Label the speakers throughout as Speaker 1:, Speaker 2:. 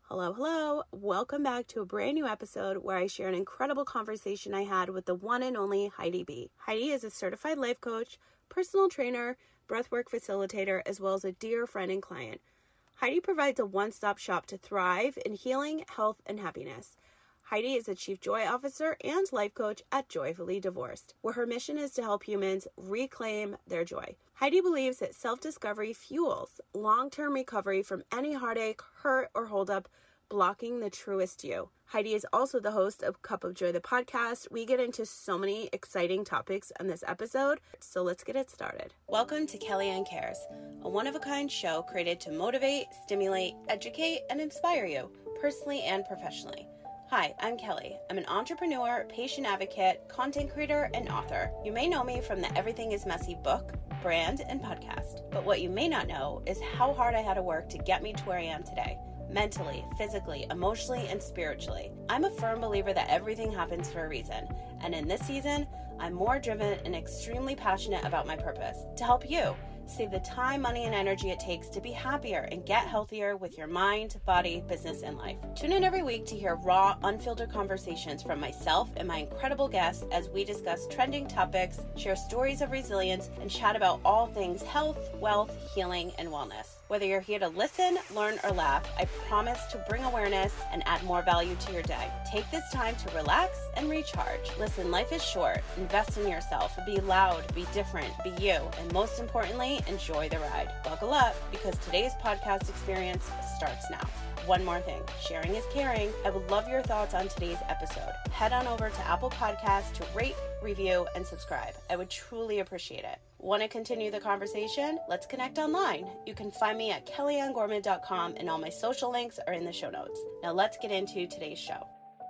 Speaker 1: Hello, hello. Welcome back to a brand new episode where I share an incredible conversation I had with the one and only Heidi B. Heidi is a certified life coach, personal trainer, breathwork facilitator, as well as a dear friend and client. Heidi provides a one-stop shop to thrive in healing, health, and happiness. Heidi is a Chief Joy Officer and life coach at Joyfully Divorced, where her mission is to help humans reclaim their joy. Heidi believes that self-discovery fuels long-term recovery from any heartache, hurt, or holdup, blocking the truest you. Heidi is also the host of Cup of Joy, the podcast. We get into so many exciting topics in this episode, so let's get it started. Welcome to Kellyanne Cares, a one-of-a-kind show created to motivate, stimulate, educate, and inspire you, personally and professionally. Hi, I'm Kelly. I'm an entrepreneur, patient advocate, content creator, and author. You may know me from the Everything is Messy book, brand, and podcast. But what you may not know is how hard I had to work to get me to where I am today. Mentally, physically, emotionally, and spiritually. I'm a firm believer that everything happens for a reason. And in this season, I'm more driven and extremely passionate about my purpose. To help you save the time, money, and energy it takes to be happier and get healthier with your mind, body, business, and life. Tune in every week to hear raw, unfiltered conversations from myself and my incredible guests as we discuss trending topics, share stories of resilience, and chat about all things health, wealth, healing, and wellness. Whether you're here to listen, learn, or laugh, I promise to bring awareness and add more value to your day. Take this time to relax and recharge. Listen, life is short. Invest in yourself. Be loud, be different, be you, and most importantly, enjoy the ride. Buckle up because today's podcast experience starts now. One more thing, sharing is caring. I would love your thoughts on today's episode. Head on over to Apple Podcasts to rate, review, and subscribe. I would truly appreciate it. Want to continue the conversation? Let's connect online. You can find me at kellyannegorman.com and all my social links are in the show notes. Now let's get into today's show.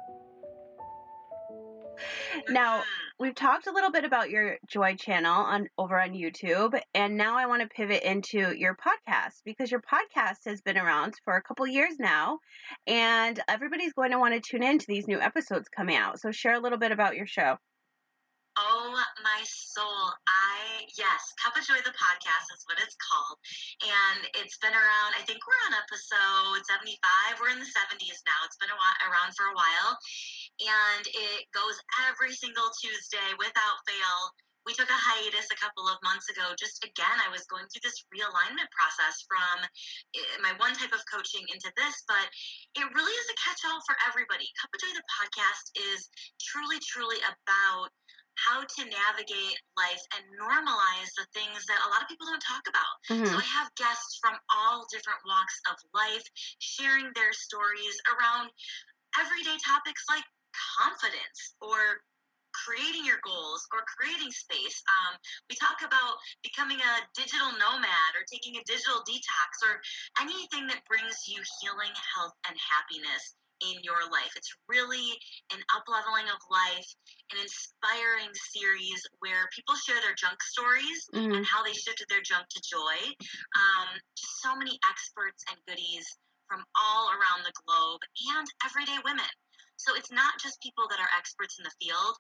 Speaker 1: Now, we've talked a little bit about your Joy channel over on YouTube, and now I want to pivot into your podcast because your podcast has been around for a couple years now, and everybody's going to want to tune in to these new episodes coming out. So share a little bit about your show.
Speaker 2: Oh, my soul. Yes, Cup of Joy, the podcast is what it's called. And it's been around, I think we're on episode 75. We're in the 70s now. It's been around for a while. And it goes every single Tuesday without fail. We took a hiatus a couple of months ago. Just again, I was going through this realignment process from my one type of coaching into this, but it really is a catch-all for everybody. Cup of Joy, the podcast is truly, truly about how to navigate life and normalize the things that a lot of people don't talk about. Mm-hmm. So I have guests from all different walks of life sharing their stories around everyday topics like confidence or creating your goals or creating space. We talk about becoming a digital nomad or taking a digital detox or anything that brings you healing, health, and happiness in your life. It's really an up-leveling of life, an inspiring series where people share their junk stories and how they shifted their junk to joy. Just so many experts and goodies from all around the globe and everyday women. So it's not just people that are experts in the field.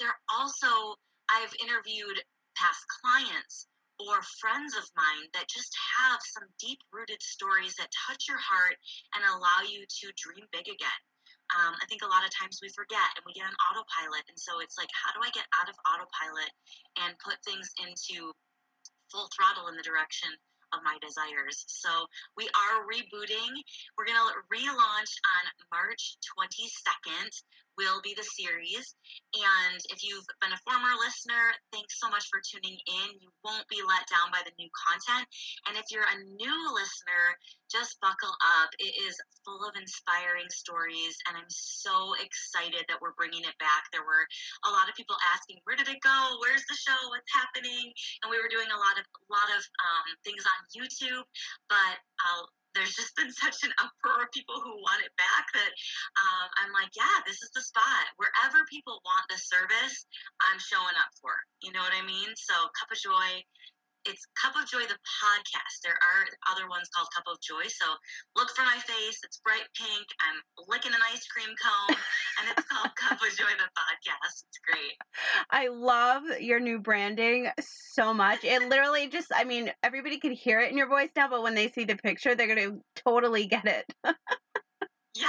Speaker 2: I've interviewed past clients or friends of mine that just have some deep-rooted stories that touch your heart and allow you to dream big again. I think a lot of times we forget and we get on autopilot. And so it's like, how do I get out of autopilot and put things into full throttle in the direction of my desires? So we are rebooting. We're going to relaunch on March 22nd will be the series. And if you've been a former listener, thanks so much for tuning in. You won't be let down by the new content. And if you're a new listener, just buckle up. It is full of inspiring stories, and I'm so excited that we're bringing it back. There were a lot of people asking, where did it go? Where's the show? What's happening? And we were doing a lot of things on YouTube, but there's just been such an uproar of people who want it back that I'm like, yeah, this is the spot. Wherever people want the service, I'm showing up for. You know what I mean? So Cup of Joy, it's Cup of Joy, the podcast. There are other ones called Cup of Joy. So look for my face. It's bright pink. I'm licking an ice cream cone, and it's called Cup of Joy, the podcast. It's great.
Speaker 1: I love your new branding so much. It literally just, I mean, everybody can hear it in your voice now, but when they see the picture, they're going to totally get it.
Speaker 2: Yeah,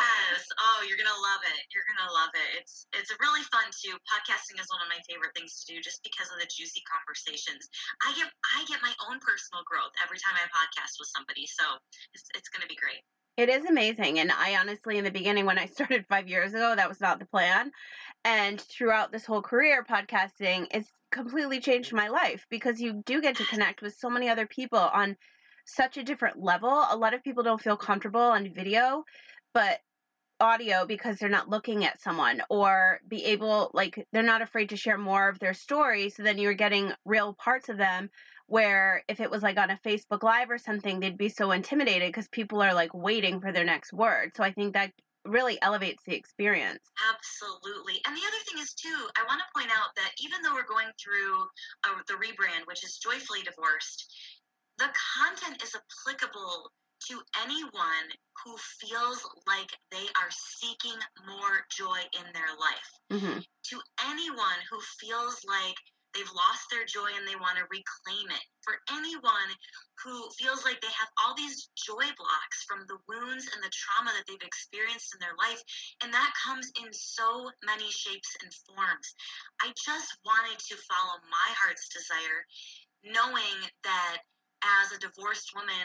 Speaker 2: going to love it. It's really fun too. Podcasting is one of my favorite things to do just because of the juicy conversations. I get my own personal growth every time I podcast with somebody. So it's going to be great.
Speaker 1: It is amazing. And I honestly, in the beginning, when I started 5 years ago, that was not the plan. And throughout this whole career, podcasting, it's completely changed my life because you do get to connect with so many other people on such a different level. A lot of people don't feel comfortable on video, but audio, because they're not looking at someone, or be able, like, they're not afraid to share more of their story. So then you're getting real parts of them, where if it was like on a Facebook Live or something, they'd be so intimidated because people are like waiting for their next word. So I think that really elevates the experience.
Speaker 2: Absolutely. And the other thing is too, I want to point out that even though we're going through the rebrand, which is Joyfully Divorced, the content is applicable to anyone who feels like they are seeking more joy in their life.
Speaker 1: Mm-hmm.
Speaker 2: To anyone who feels like they've lost their joy and they want to reclaim it. For anyone who feels like they have all these joy blocks from the wounds and the trauma that they've experienced in their life, and that comes in so many shapes and forms. I just wanted to follow my heart's desire, knowing that as a divorced woman,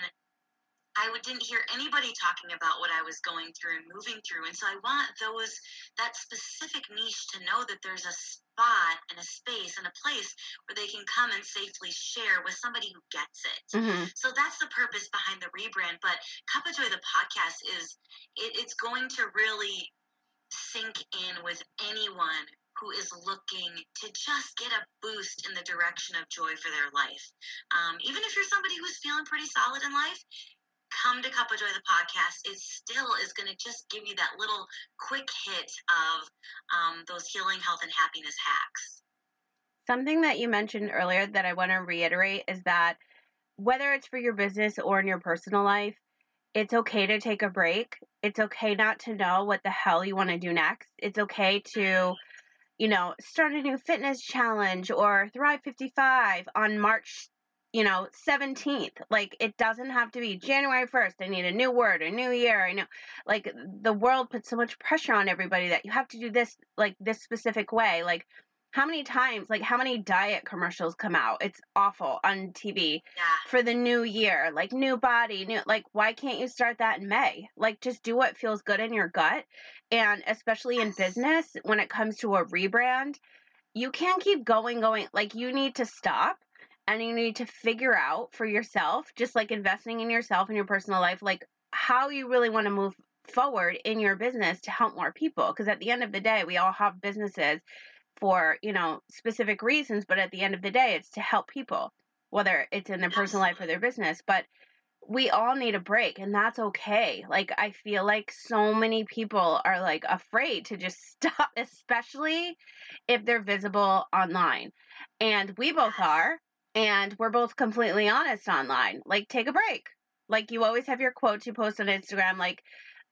Speaker 2: I didn't hear anybody talking about what I was going through and moving through. And so I want that specific niche to know that there's a spot and a space and a place where they can come and safely share with somebody who gets it.
Speaker 1: Mm-hmm.
Speaker 2: So that's the purpose behind the rebrand. But Cup of Joy, the podcast, it's going to really sink in with anyone who is looking to just get a boost in the direction of joy for their life. Even if you're somebody who's feeling pretty solid in life, come to Cup of Joy, the podcast. It still is going to just give you that little quick hit of those healing, health, and happiness hacks.
Speaker 1: Something that you mentioned earlier that I want to reiterate is that whether it's for your business or in your personal life, it's okay to take a break. It's okay not to know what the hell you want to do next. It's okay to, start a new fitness challenge or Thrive 55 on March 17th. Like, it doesn't have to be January 1st. I need a new word, a new year. I know, like, the world puts so much pressure on everybody that you have to do this, like, this specific way. Like, how many times, like, how many diet commercials come out? It's awful on TV for the new year, like, new body, like, why can't you start that in May? Like, just do what feels good in your gut. And especially in business, when it comes to a rebrand, you can't keep going. Like, you need to stop. And you need to figure out for yourself, just like investing in yourself in your personal life, like how you really want to move forward in your business to help more people. Because at the end of the day, we all have businesses for, specific reasons. But at the end of the day, it's to help people, whether it's in their personal life or their business. But we all need a break, and that's okay. Like, I feel like so many people are like afraid to just stop, especially if they're visible online. And we both are. And we're both completely honest online. Like, take a break. Like, you always have your quotes you post on Instagram, like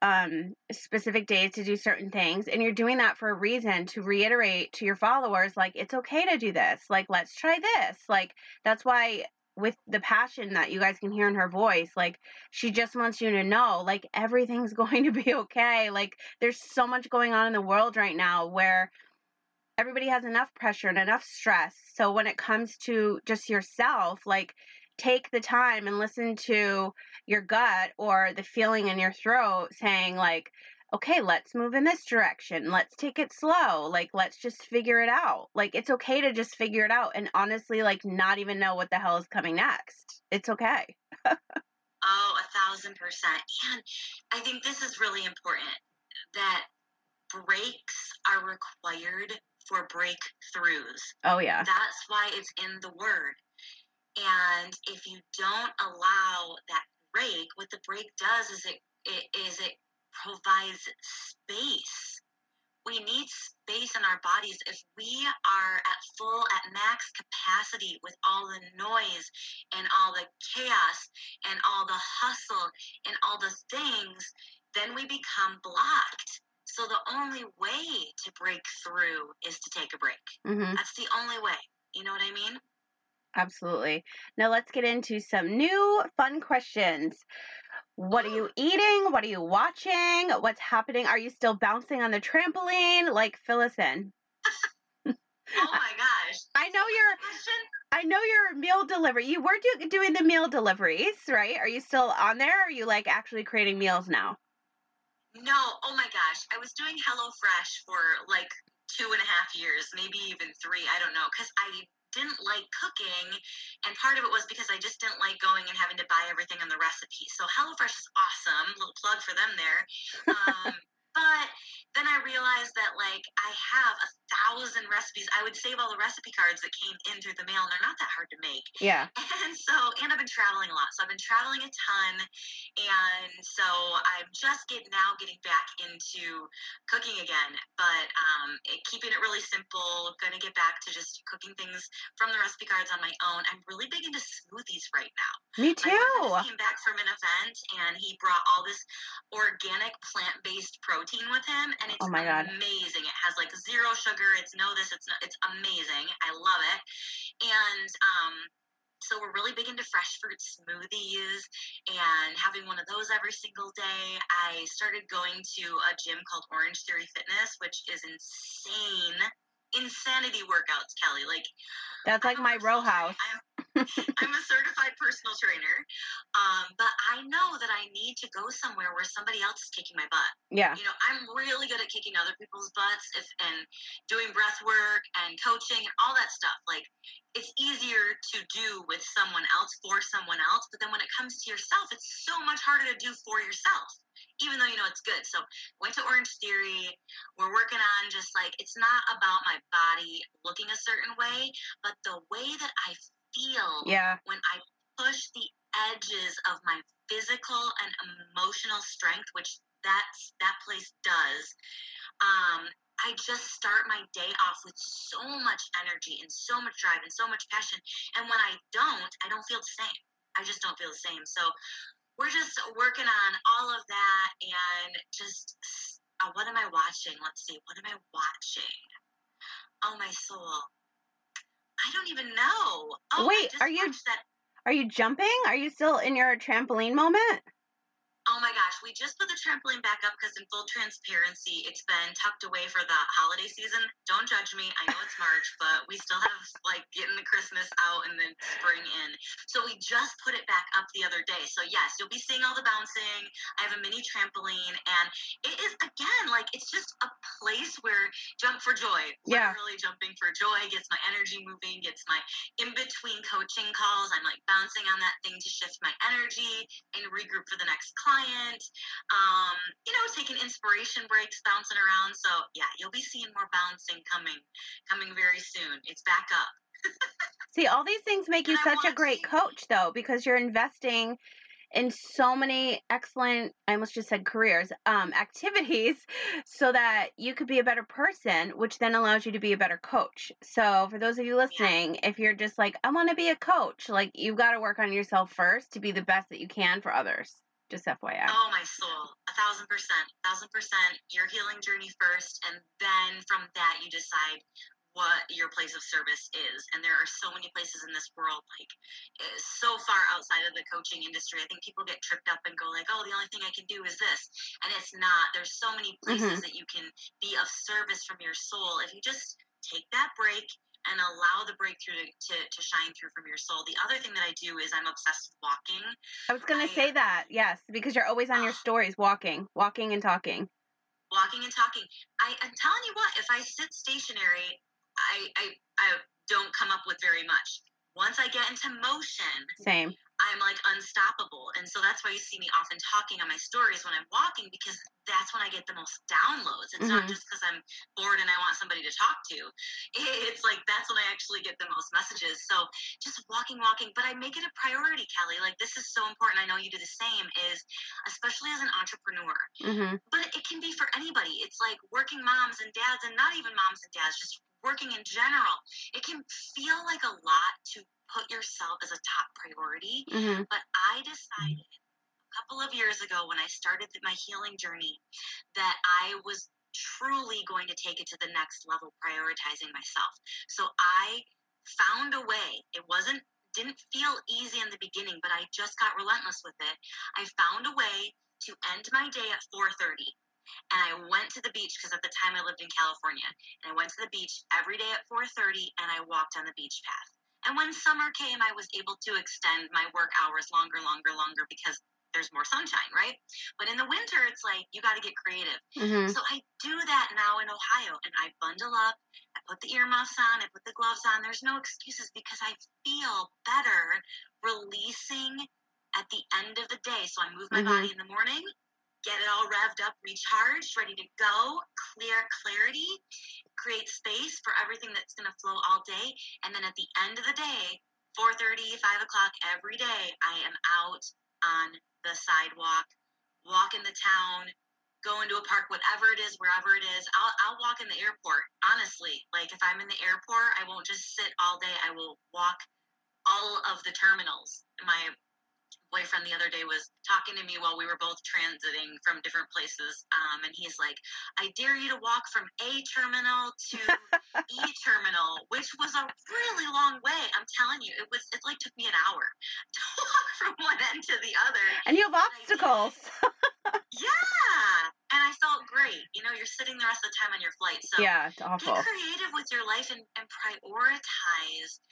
Speaker 1: specific days to do certain things. And you're doing that for a reason, to reiterate to your followers, like, it's okay to do this. Like, let's try this. Like, that's why with the passion that you guys can hear in her voice, like, she just wants you to know, like, everything's going to be okay. Like, there's so much going on in the world right now where everybody has enough pressure and enough stress. So when it comes to just yourself, like, take the time and listen to your gut or the feeling in your throat saying, like, okay, let's move in this direction. Let's take it slow. Like, let's just figure it out. Like, it's okay to just figure it out and honestly, like, not even know what the hell is coming next. It's okay.
Speaker 2: Oh, 1,000%. And I think this is really important, that breaks are required for breakthroughs.
Speaker 1: Oh, yeah.
Speaker 2: That's why it's in the word. And if you don't allow that break, what the break does is it provides space. We need space in our bodies. If we are at max capacity with all the noise and all the chaos and all the hustle and all the things, then we become blocked. So the only way to break through is to take a break.
Speaker 1: Mm-hmm.
Speaker 2: That's the only way. You know what I mean?
Speaker 1: Absolutely. Now let's get into some new fun questions. What are you eating? What are you watching? What's happening? Are you still bouncing on the trampoline? Like, fill us in.
Speaker 2: Oh my gosh.
Speaker 1: I know you're meal delivery. You were doing the meal deliveries, right? Are you still on there? Or are you like actually creating meals now?
Speaker 2: No, oh my gosh. I was doing HelloFresh for like 2.5 years, maybe even 3. I don't know. Because I didn't like cooking. And part of it was because I just didn't like going and having to buy everything on the recipe. So HelloFresh is awesome. Little plug for them there. But then I realized that like I have 1,000 recipes. I would save all the recipe cards that came in through the mail, and they're not that hard to make.
Speaker 1: Yeah.
Speaker 2: And I've been traveling a lot. So I've been traveling a ton. And so I'm just now getting back into cooking again, but keeping it really simple. Going to get back to just cooking things from the recipe cards on my own. I'm really big into smoothies right now.
Speaker 1: Me too.
Speaker 2: My boyfriend just came back from an event, and he brought all this organic plant-based protein with him, and it's amazing. It has like 0 sugar. It's amazing. I love it. And so we're really big into fresh fruit smoothies and having one of those every single day. I started going to a gym called Orange Theory Fitness, which is insanity workouts, Kelly. Like,
Speaker 1: that's like my row house.
Speaker 2: I'm a certified personal trainer, but I know that I need to go somewhere where somebody else is kicking my butt.
Speaker 1: Yeah.
Speaker 2: You know, I'm really good at kicking other people's butts and doing breath work and coaching and all that stuff. Like, it's easier to do with someone else for someone else, but then when it comes to yourself, it's so much harder to do for yourself, even though you know it's good. So went to Orange Theory. We're working on just like, it's not about my body looking a certain way, but the way that I feel when I push the edges of my physical and emotional strength, which that place does. I just start my day off with so much energy and so much drive and so much passion. And when I don't feel the same. I just don't feel the same. So we're just working on all of that and just, what am I watching? Let's see. What am I watching? Oh, my soul. I don't even know. Oh,
Speaker 1: wait, are you jumping? Are you still in your trampoline moment?
Speaker 2: Oh my gosh, we just put the trampoline back up because in full transparency, it's been tucked away for the holiday season. Don't judge me. I know it's March, but we still have like getting the Christmas out and then spring in. So we just put it back up the other day. So yes, you'll be seeing all the bouncing. I have a mini trampoline, and it is, again, like, it's just a place where jump for joy.
Speaker 1: Yeah.
Speaker 2: Literally jumping for joy gets my energy moving, gets my in between coaching calls. I'm like bouncing on that thing to shift my energy and regroup for the next client. Taking inspiration breaks, bouncing around. So yeah, you'll be seeing more bouncing coming very soon. It's back up.
Speaker 1: See, all these things make you such a great coach, though, because you're investing in so many excellent, I almost just said careers, activities, so that you could be a better person, which then allows you to be a better coach. So for those of you listening, if you're just like, I want to be a coach, like, you've got to work on yourself first to be the best that you can for others. Just FYI.
Speaker 2: Oh, my soul. 1,000%. 1,000%. Your healing journey first, and then from that you decide what your place of service is. And there are so many places in this world, like, so far outside of the coaching industry. I think people get tripped up and go like, oh, the only thing I can do is this. And it's not. There's so many places that you can be of service from your soul if you just take that break and allow the breakthrough to shine through from your soul. The other thing that I do is I'm obsessed with walking.
Speaker 1: I was going to say that, yes, because you're always on your stories walking and talking.
Speaker 2: Walking and talking. I'm telling you what, if I sit stationary, I don't come up with very much. Once I get into motion,
Speaker 1: same.
Speaker 2: I'm like unstoppable. And so that's why you see me often talking on my stories when I'm walking, because that's when I get the most downloads. It's not just because I'm bored and I want somebody to talk to. It's like, that's when I actually get the most messages. So just walking. But I make it a priority, Kelly. Like, this is so important. I know you do the same, is especially as an entrepreneur. But it can be for anybody. It's like working moms and dads, and not even moms and dads, just working in general. It can feel like a lot to put yourself as a top priority. But I decided a couple of years ago when I started my healing journey that I was truly going to take it to the next level, prioritizing myself. So I found a way. It wasn't didn't feel easy in the beginning, but I just got relentless with it. I found a way to end my day at 4:30. And I went to the beach because at the time I lived in California. And I went to the beach every day at 4:30 and I walked on the beach path. And when summer came, I was able to extend my work hours longer because there's more sunshine, right? But in the winter, it's like you got to get creative.
Speaker 1: Mm-hmm.
Speaker 2: So I do that now in Ohio, and I bundle up, I put the earmuffs on, I put the gloves on. There's no excuses because I feel better releasing at the end of the day. So I move my body in the morning, get it all revved up, recharged, ready to go, clarity, create space for everything that's going to flow all day. And then at the end of the day, 4:30, 5 o'clock every day, I am out on the sidewalk, walk in the town, go into a park, whatever it is, wherever it is. I'll walk in the airport, honestly. Like if I'm in the airport, I won't just sit all day. I will walk all of the terminals. My boyfriend the other day was talking to me while we were both transiting from different places, and he's like, I dare you to walk from A terminal to E terminal, which was a really long way. I'm telling you, it like took me an hour to walk from one end to the other.
Speaker 1: And you have obstacles.
Speaker 2: Yeah, and I felt great. You're sitting the rest of the time on your flight, so
Speaker 1: yeah, it's awful.
Speaker 2: Get creative with your life and prioritize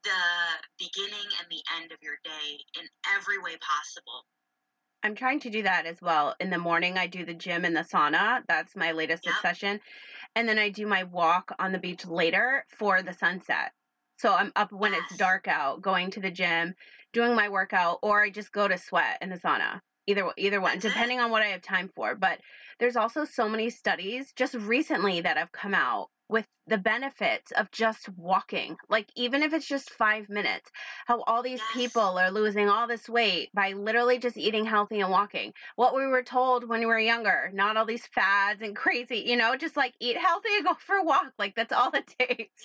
Speaker 2: the beginning and the end of your day in every way possible.
Speaker 1: I'm trying to do that as well. In the morning, I do the gym and the sauna. That's my latest obsession. And then I do my walk on the beach later for the sunset. So I'm up when it's dark out, going to the gym, doing my workout, or I just go to sweat in the sauna. Either one, depending on what I have time for. But there's also so many studies just recently that have come out with the benefits of just walking, like even if it's just 5 minutes, how all these people are losing all this weight by literally just eating healthy and walking. What we were told when we were younger, not all these fads and crazy, just like eat healthy and go for a walk. Like that's all it takes,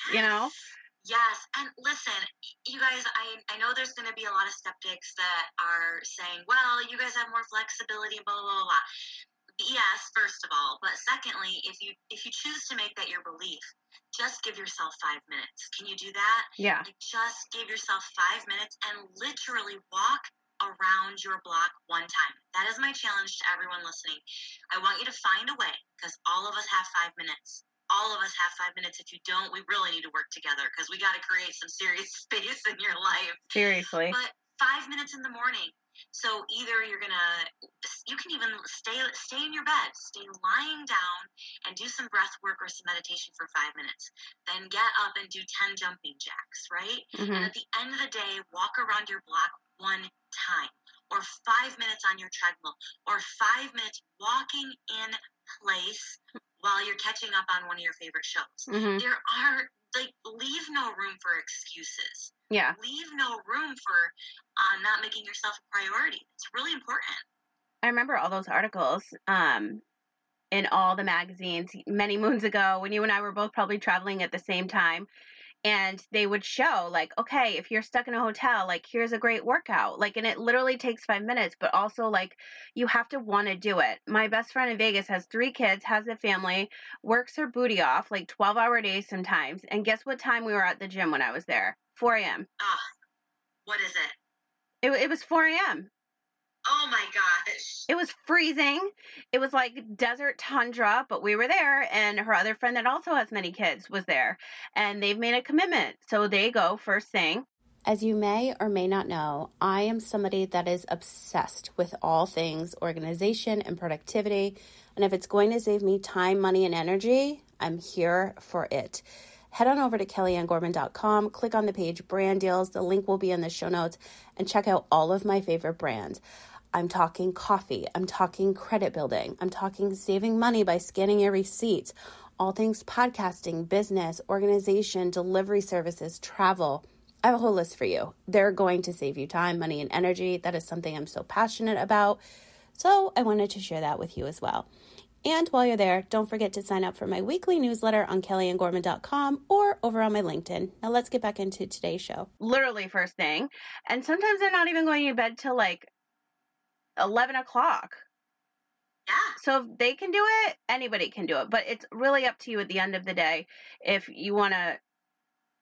Speaker 2: Yes, and listen, you guys, I know there's going to be a lot of skeptics that are saying, well, you guys have more flexibility, blah, blah, blah, blah. Yes, first of all, but secondly, if you choose to make that your belief, just give yourself 5 minutes. Can you do that?
Speaker 1: Yeah.
Speaker 2: Like just give yourself 5 minutes and literally walk around your block one time. That is my challenge to everyone listening. I want you to find a way, because all of us have 5 minutes. All of us have 5 minutes. If you don't, we really need to work together because we got to create some serious space in your life.
Speaker 1: Seriously.
Speaker 2: But 5 minutes in the morning. So either you can even stay in your bed, stay lying down and do some breath work or some meditation for 5 minutes. Then get up and do 10 jumping jacks, right?
Speaker 1: Mm-hmm.
Speaker 2: And at the end of the day, walk around your block one time, or 5 minutes on your treadmill, or 5 minutes walking in place while you're catching up on one of your favorite shows.
Speaker 1: Mm-hmm.
Speaker 2: There are, leave no room for excuses.
Speaker 1: Yeah.
Speaker 2: Leave no room for not making yourself a priority. It's really important.
Speaker 1: I remember all those articles in all the magazines many moons ago when you and I were both probably traveling at the same time. And they would show, like, okay, if you're stuck in a hotel, like, here's a great workout. Like, and it literally takes 5 minutes, but also, like, you have to want to do it. My best friend in Vegas has 3 kids, has a family, works her booty off, like 12-hour days sometimes. And guess what time we were at the gym when I was there? 4 a.m.
Speaker 2: What is it?
Speaker 1: It was 4 a.m.
Speaker 2: Oh my gosh.
Speaker 1: It was freezing. It was like desert tundra, but we were there, and her other friend that also has many kids was there, and they've made a commitment. So they go first thing. As you may or may not know, I am somebody that is obsessed with all things organization and productivity. And if it's going to save me time, money, and energy, I'm here for it. Head on over to KellyanneGorman.com, click on the page Brand Deals. The link will be in the show notes, and check out all of my favorite brands. I'm talking coffee. I'm talking credit building. I'm talking saving money by scanning your receipts. All things podcasting, business, organization, delivery services, travel. I have a whole list for you. They're going to save you time, money, and energy. That is something I'm so passionate about. So I wanted to share that with you as well. And while you're there, don't forget to sign up for my weekly newsletter on KellyanneGorman.com or over on my LinkedIn. Now let's get back into today's show. Literally first thing. And sometimes they're not even going to bed till like 11 o'clock.
Speaker 2: Yeah.
Speaker 1: So if they can do it, anybody can do it. But it's really up to you at the end of the day if you want to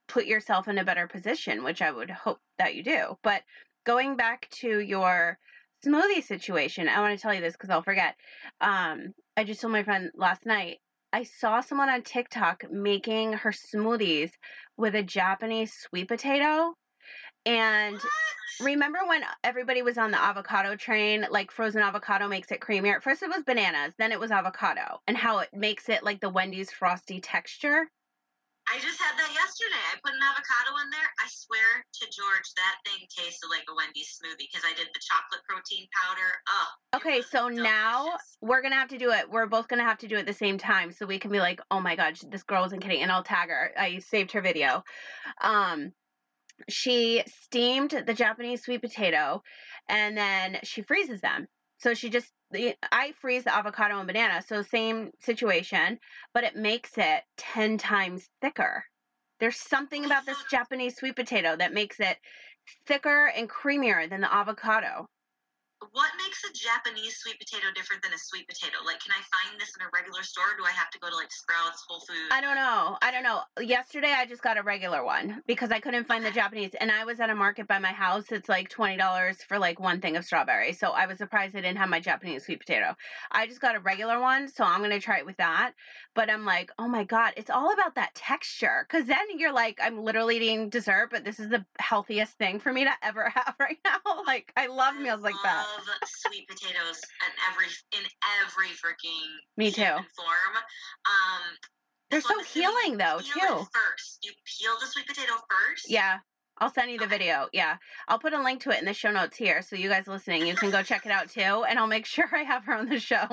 Speaker 1: put yourself in a better position, which I would hope that you do. But going back to your smoothie situation, I want to tell you this because I'll forget. I just told my friend last night, I saw someone on TikTok making her smoothies with a Japanese sweet potato. And remember when everybody was on the avocado train, like frozen avocado makes it creamier? At first it was bananas, then it was avocado, and how it makes it like the Wendy's frosty texture.
Speaker 2: I just had that yesterday. I put an avocado in there. I swear to George, that thing tasted like a Wendy's smoothie because I did the chocolate protein powder. Oh.
Speaker 1: Okay, so delicious. Now we're going to have to do it. We're both going to have to do it at the same time so we can be like, oh my God, this girl wasn't kidding. And I'll tag her. I saved her video. She steamed the Japanese sweet potato and then she freezes them. So I freeze the avocado and banana. So same situation, but it makes it 10 times thicker. There's something about this Japanese sweet potato that makes it thicker and creamier than the avocado.
Speaker 2: What makes a Japanese sweet potato different than a sweet potato? Like, can I find this in a regular store? Or do I have to go to like Sprouts, Whole Foods?
Speaker 1: I don't know. Yesterday I just got a regular one because I couldn't find the Japanese, and I was at a market by my house. It's like $20 for like one thing of strawberry. So I was surprised I didn't have my Japanese sweet potato. I just got a regular one, so I'm going to try it with that. But I'm like, oh my God, it's all about that texture. Because then you're like, I'm literally eating dessert, but this is the healthiest thing for me to ever have right now. Like, I love meals like that.
Speaker 2: I love sweet potatoes in every freaking
Speaker 1: me too
Speaker 2: form.
Speaker 1: They're so healing though too.
Speaker 2: First, you peel the sweet potato first.
Speaker 1: Yeah, I'll send you the video. Yeah, I'll put a link to it in the show notes here, so you guys listening, you can go check it out too, and I'll make sure I have her on the show.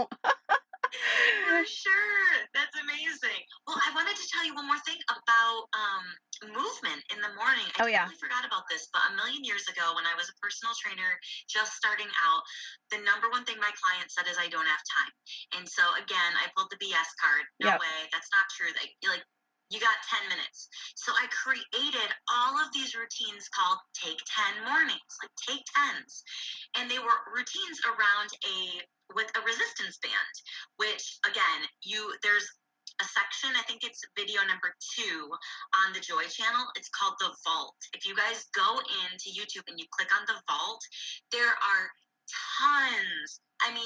Speaker 2: For sure, that's amazing. Well, I wanted to tell you one more thing about movement in the morning. I totally forgot about this, but a million years ago when I was a personal trainer just starting out, the number one thing my client said is I don't have time. And so again, I pulled the BS card. No way, that's not true. You got 10 minutes. So I created all of these routines called Take 10 Mornings, like Take 10s. And they were routines around with a resistance band, which again, there's a section, I think it's video number 2 on the Joy channel. It's called The Vault. If you guys go into YouTube and you click on The Vault, there are tons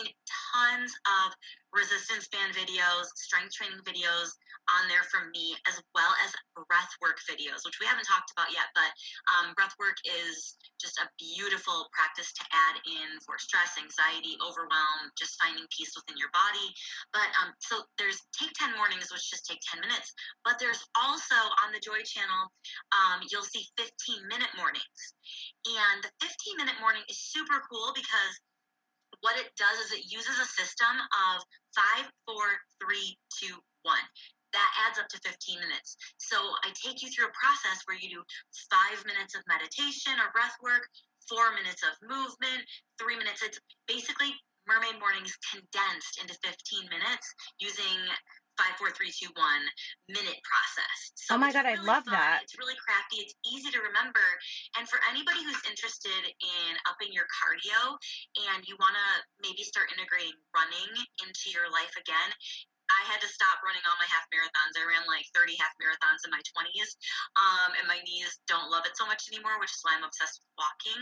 Speaker 2: of resistance band videos, strength training videos on there from me, as well as breath work videos, which we haven't talked about yet, but breath work is just a beautiful practice to add in for stress, anxiety, overwhelm, just finding peace within your body. But so there's Take 10 Mornings, which just take 10 minutes, but there's also on the Joy channel, you'll see 15-minute mornings. And the 15-minute morning is super cool because what it does is it uses a system of 5, 4, 3, 2, 1. That adds up to 15 minutes. So I take you through a process where you do 5 minutes of meditation or breath work, 4 minutes of movement, 3 minutes. It's basically Mermaid Mornings condensed into 15 minutes using 5, 4, 3, 2, 1 minute process. So
Speaker 1: oh my God, really I love
Speaker 2: fun.
Speaker 1: that.
Speaker 2: It's really crafty. It's easy to remember. And for anybody who's interested in upping your cardio and you want to maybe start integrating running into your life again, I had to stop running all my half marathons. I ran like 30 half marathons in my 20s, and my knees don't love it so much anymore, which is why I'm obsessed with walking.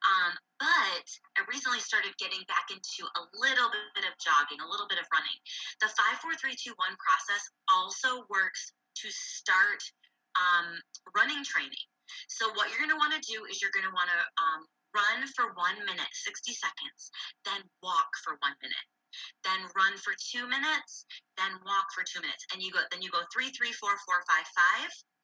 Speaker 2: But I recently started getting back into a little bit of jogging, a little bit of running. The 5, 4, 3, 2, 1 process also works to start running training. So what you're going to want to do is you're going to want to run for 1 minute, 60 seconds, then walk for 1 minute. Then run for 2 minutes, then walk for 2 minutes. And you go 3, 3, 4, 4, 5, 5.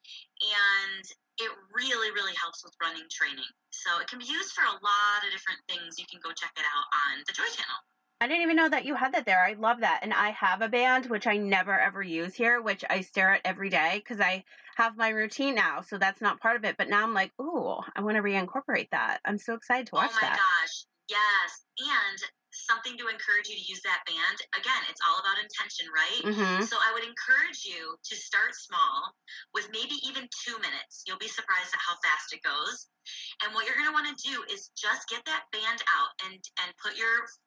Speaker 2: And it really, really helps with running training. So it can be used for a lot of different things. You can go check it out on the Joy channel.
Speaker 1: I didn't even know that you had that there. I love that. And I have a band, which I never ever use here, which I stare at every day because I have my routine now. So that's not part of it. But now I'm like, ooh, I want to reincorporate that. I'm so excited to watch that.
Speaker 2: Oh my gosh. Yes. And something to encourage you to use that band. Again, it's all about intention, right?
Speaker 1: Mm-hmm.
Speaker 2: So I would encourage you to start small with maybe even 2 minutes. You'll be surprised at how fast it goes. And what you're going to want to do is just get that band out and put your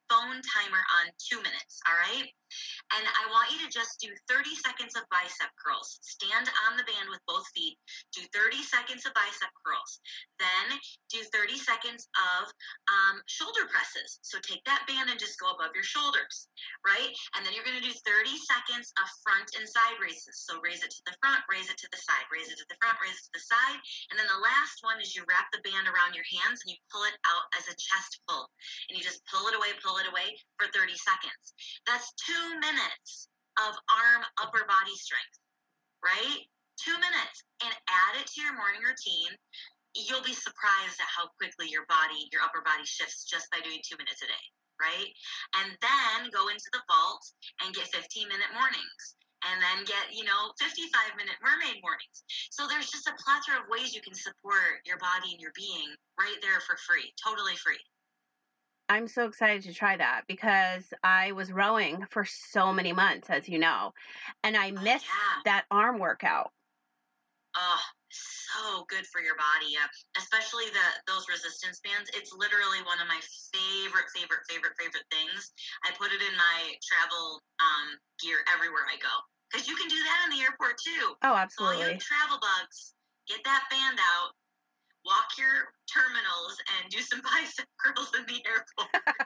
Speaker 2: phone timer on 2 minutes, all right? And I want you to just do 30 seconds of bicep curls. Stand on the band with both feet. Do 30 seconds of bicep curls. Then do 30 seconds of shoulder presses. So take that band and just go above your shoulders, right? And then you're going to do 30 seconds of front and side raises. So raise it to the front, raise it to the side, raise it to the front, raise it to the side. And then the last one is you wrap the band around your hands and you pull it out as a chest pull. And you just pull it away for 30 seconds. That's 2 minutes of arm upper body strength, right? 2 minutes, and add it to your morning routine. You'll be surprised at how quickly your upper body shifts just by doing 2 minutes a day, right? And then go into the vault and get 15-minute mornings. And then get, 55-minute mermaid mornings. So there's just a plethora of ways you can support your body and your being right there for free, totally free.
Speaker 1: I'm so excited to try that because I was rowing for so many months, as you know, and I missed that arm workout.
Speaker 2: Oh, so good for your body. Yeah. Especially those resistance bands. It's literally one of my favorite things. I put it in my travel gear everywhere I go. Because you can do that in the airport too.
Speaker 1: Oh, absolutely.
Speaker 2: So all you travel bugs, get that band out, walk your terminals, and do some bicep curls in the airport.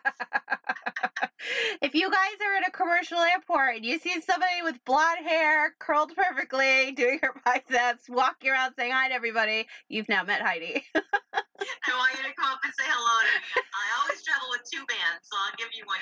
Speaker 1: If you guys are in a commercial airport and you see somebody with blonde hair, curled perfectly, doing her biceps, walking around saying hi to everybody, you've now met Heidi.
Speaker 2: I want you to come up and say hello to me. I always travel with 2 bands, so I'll give you one.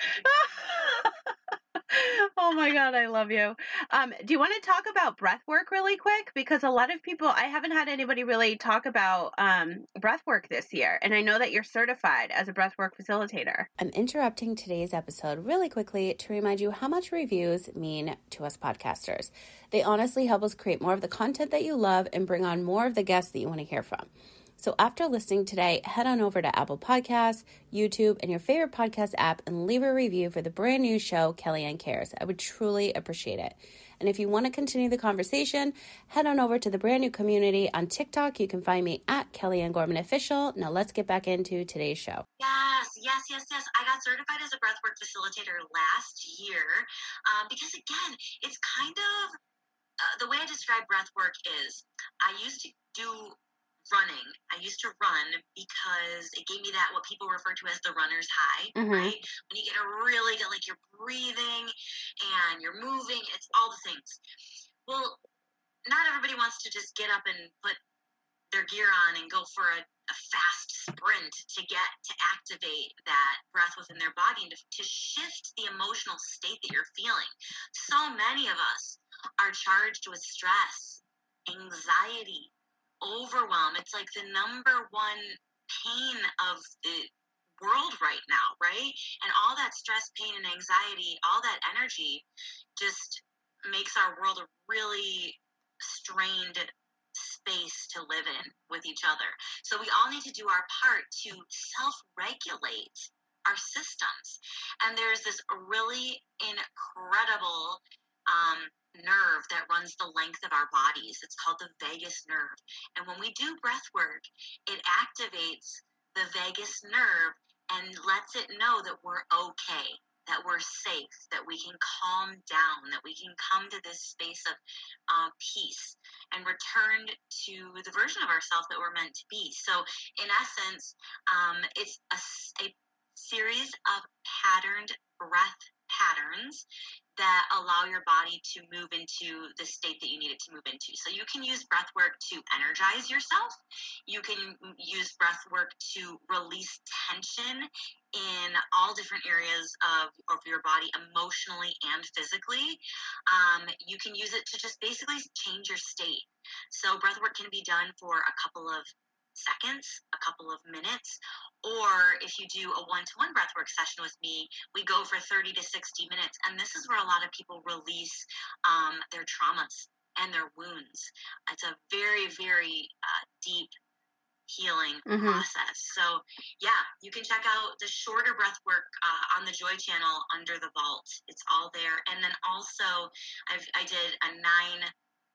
Speaker 1: Oh my God, I love you. Do you want to talk about breath work really quick? Because a lot of people, I haven't had anybody really talk about breath work this year. And I know that you're certified as a breathwork facilitator. I'm interrupting today's episode really quickly to remind you how much reviews mean to us podcasters. They honestly help us create more of the content that you love and bring on more of the guests that you want to hear from. So after listening today, head on over to Apple Podcasts, YouTube, and your favorite podcast app and leave a review for the brand new show, Kellyanne Cares. I would truly appreciate it. And if you want to continue the conversation, head on over to the brand new community on TikTok. You can find me at Kellyanne Gorman Official. Now let's get back into today's show.
Speaker 2: Yes. I got certified as a breathwork facilitator last year because, again, it's kind of the way I describe breathwork is I used to do running. I used to run because it gave me that, what people refer to as the runner's high, right? When you get a really good, like you're breathing and you're moving, it's all the things. Well, not everybody wants to just get up and put their gear on and go for a fast sprint to activate that breath within their body and to shift the emotional state that you're feeling. So many of us are charged with stress, anxiety, overwhelm. It's like the number one pain of the world right now, right? And all that stress, pain, and anxiety, all that energy just makes our world a really strained space to live in with each other. So we all need to do our part to self-regulate our systems. And there's this really incredible nerve that runs the length of our bodies. It's called the vagus nerve. And when we do breath work, it activates the vagus nerve and lets it know that we're okay, that we're safe, that we can calm down, that we can come to this space of peace and return to the version of ourselves that we're meant to be. So in essence, it's a series of patterned breath patterns that allow your body to move into the state that you need it to move into. So you can use breath work to energize yourself. You can use breath work to release tension in all different areas of your body, emotionally and physically. You can use it to just basically change your state. So breath work can be done for a couple of seconds, a couple of minutes, or if you do a one-to-one breathwork session with me, we go for 30 to 60 minutes. And this is where a lot of people release their traumas and their wounds. It's a very, very deep healing process. So yeah, you can check out the shorter breathwork on the Joy channel under the vault. It's all there. And then also I did a 9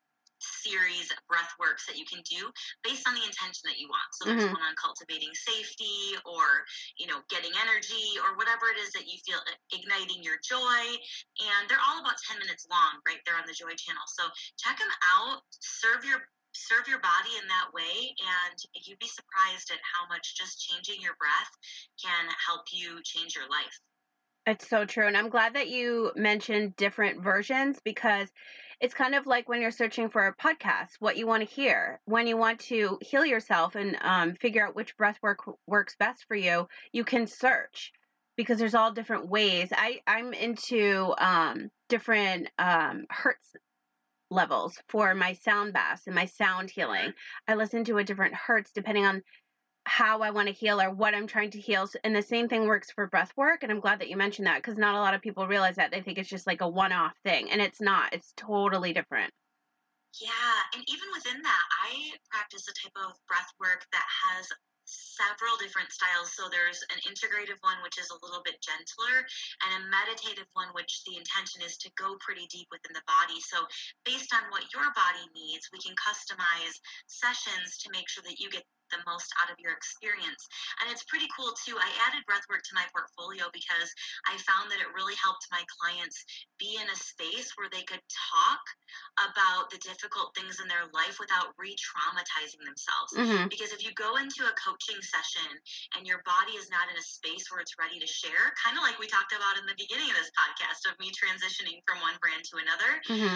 Speaker 2: series breath works that you can do based on the intention that you want. So there's one on cultivating safety, or, you know, getting energy, or whatever it is that you feel, igniting your joy. And they're all about 10 minutes long right there on the Joy channel. So check them out, serve your body in that way, and you'd be surprised at how much just changing your breath can help you change your life.
Speaker 1: It's so true. And I'm glad that you mentioned different versions, because it's kind of like when you're searching for a podcast, what you want to hear. When you want to heal yourself and figure out which breath work works best for you, you can search, because there's all different ways. I'm into different hertz levels for my sound baths and my sound healing. I listen to a different hertz depending on how I want to heal or what I'm trying to heal. And the same thing works for breath work. And I'm glad that you mentioned that, because not a lot of people realize that. They think it's just like a one-off thing, and it's not. It's totally different.
Speaker 2: Yeah, and even within that, I practice a type of breath work that has several different styles. So there's an integrative one, which is a little bit gentler, and a meditative one, which the intention is to go pretty deep within the body. So based on what your body needs, we can customize sessions to make sure that you get the most out of your experience. And it's pretty cool too. I added breathwork to my portfolio because I found that it really helped my clients be in a space where they could talk about the difficult things in their life without re-traumatizing themselves. Because if you go into a coaching session and your body is not in a space where it's ready to share, kind of like we talked about in the beginning of this podcast of me transitioning from one brand to another,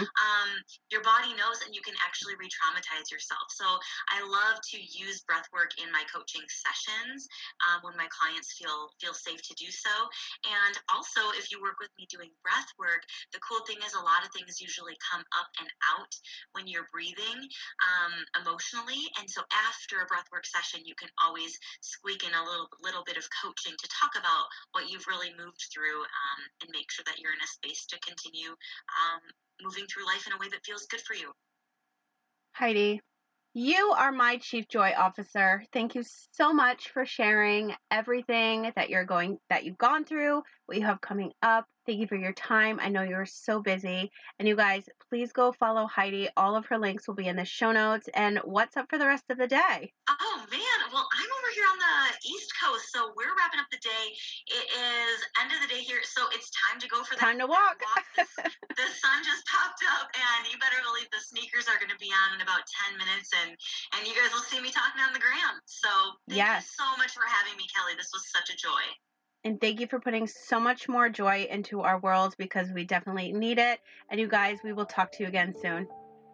Speaker 2: your body knows, and you can actually re-traumatize yourself. So I love to use breath work in my coaching sessions when my clients feel safe to do so. And also, if you work with me doing breath work, the cool thing is a lot of things usually come up and out when you're breathing emotionally. And so after a breath work session, you can always squeak in a little bit of coaching to talk about what you've really moved through, and make sure that you're in a space to continue moving through life in a way that feels good for you.
Speaker 1: Heidi, you are my Chief Joy Officer. Thank you so much for sharing everything that you've gone through, what you have coming up. Thank you for your time. I know you're so busy. And you guys, please go follow Heidi. All of her links will be in the show notes. And what's up for the rest of the day?
Speaker 2: Oh, man. Well, I'm over here on the East Coast, so we're wrapping up the day. It is end of the day here, so it's time to go for that.
Speaker 1: Time to walk.
Speaker 2: The sun just popped up, and you better believe the sneakers are going to be on in about 10 minutes, and you guys will see me talking on the gram. So thank you so much for having me, Kelly. This was such a joy.
Speaker 1: And thank you for putting so much more joy into our world, because we definitely need it. And you guys, we will talk to you again soon.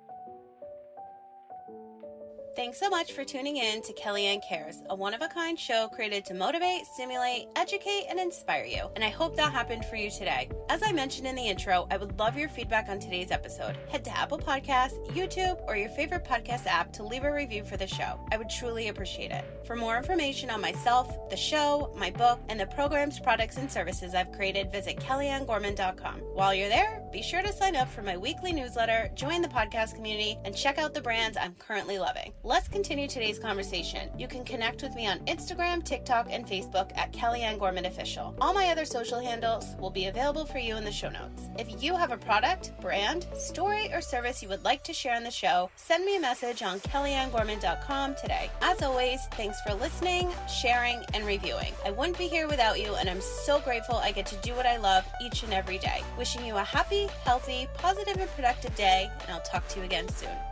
Speaker 1: Thanks so much for tuning in to Kellyanne Cares, a one-of-a-kind show created to motivate, stimulate, educate, and inspire you. And I hope that happened for you today. As I mentioned in the intro, I would love your feedback on today's episode. Head to Apple Podcasts, YouTube, or your favorite podcast app to leave a review for the show. I would truly appreciate it. For more information on myself, the show, my book, and the programs, products, and services I've created, visit KellyanneGorman.com. While you're there, be sure to sign up for my weekly newsletter, join the podcast community, and check out the brands I'm currently loving. Let's continue today's conversation. You can connect with me on Instagram, TikTok, and Facebook at Kellyanne Gorman Official. All my other social handles will be available for you in the show notes. If you have a product, brand, story, or service you would like to share on the show, send me a message on KellyanneGorman.com today. As always, thanks for listening, sharing, and reviewing. I wouldn't be here without you, and I'm so grateful I get to do what I love each and every day. Wishing you a happy, healthy, positive, and productive day, and I'll talk to you again soon.